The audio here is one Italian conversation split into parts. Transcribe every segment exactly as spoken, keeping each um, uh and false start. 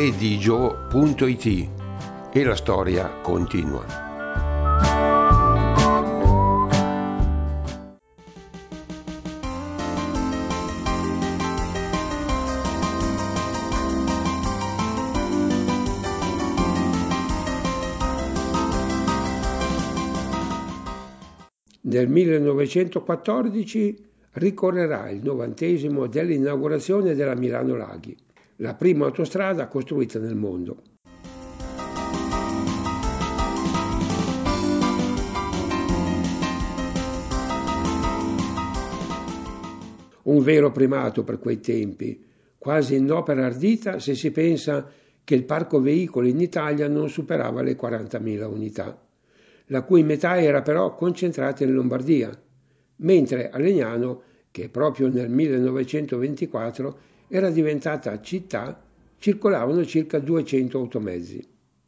digio punto it e la storia continua. Nel millenovecentoquattordici ricorrerà il novantesimo dell'inaugurazione della Milano Laghi, la prima autostrada costruita nel mondo. Un vero primato per quei tempi, quasi in opera ardita se si pensa che il parco veicoli in Italia non superava le quarantamila unità, la cui metà era però concentrata in Lombardia, mentre a Legnano, che proprio nel millenovecentoventiquattro era diventata città, circolavano circa duecento automezzi.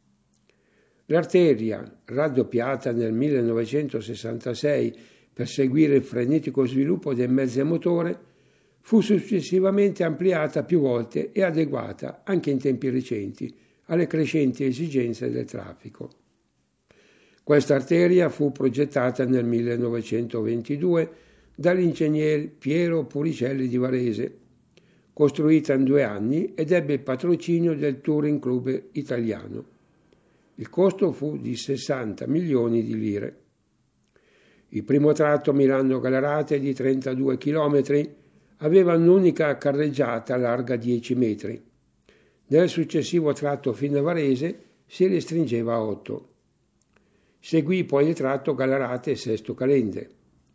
L'arteria, raddoppiata nel millenovecentosessantasei per seguire il frenetico sviluppo dei mezzi a motore, fu successivamente ampliata più volte e adeguata, anche in tempi recenti, alle crescenti esigenze del traffico. Questa arteria fu progettata nel millenovecentoventidue dall'ingegner Piero Puricelli di Varese, costruita in due anni ed ebbe il patrocinio del Touring Club italiano. Il costo fu di sessanta milioni di lire. Il primo tratto Milano-Gallarate di trentadue chilometri aveva un'unica carreggiata larga dieci metri. Nel successivo tratto fino a Varese si restringeva a otto. Seguì poi il tratto Gallarate-Sesto Calende.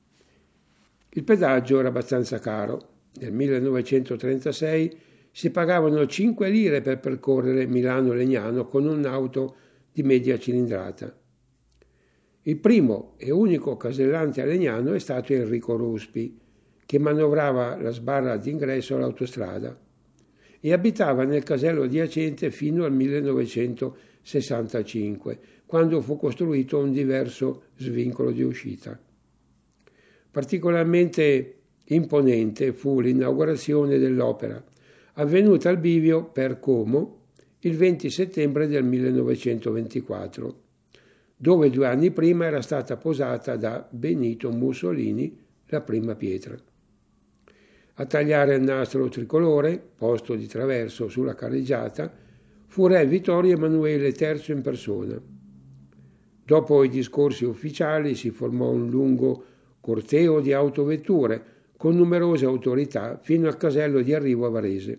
Il pedaggio era abbastanza caro. Nel millenovecentotrentasei si pagavano cinque lire per percorrere Milano-Legnano con un'auto di media cilindrata. Il primo e unico casellante a Legnano è stato Enrico Ruspi, che manovrava la sbarra d'ingresso all'autostrada e abitava nel casello adiacente fino al millenovecentosessantacinque, quando fu costruito un diverso svincolo di uscita. Particolarmente imponente fu l'inaugurazione dell'opera, avvenuta al bivio per Como il venti settembre del millenovecentoventiquattro, dove due anni prima era stata posata da Benito Mussolini la prima pietra. A tagliare il nastro tricolore, posto di traverso sulla carreggiata, fu re Vittorio Emanuele terzo in persona. Dopo i discorsi ufficiali si formò un lungo corteo di autovetture con numerose autorità fino al casello di arrivo a Varese.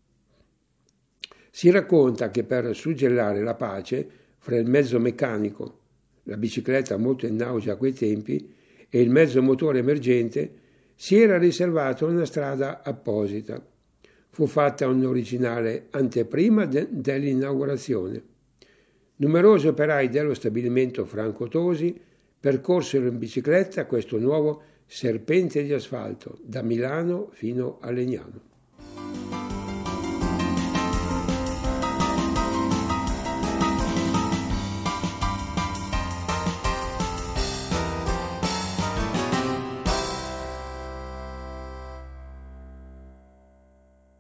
Si racconta che per suggellare la pace fra il mezzo meccanico, la bicicletta molto in auge a quei tempi, e il mezzo motore emergente, si era riservata una strada apposita. Fu fatta un'originale anteprima de- dell'inaugurazione. Numerosi operai dello stabilimento Franco Tosi percorsero in bicicletta questo nuovo serpente di asfalto da Milano fino a Legnano.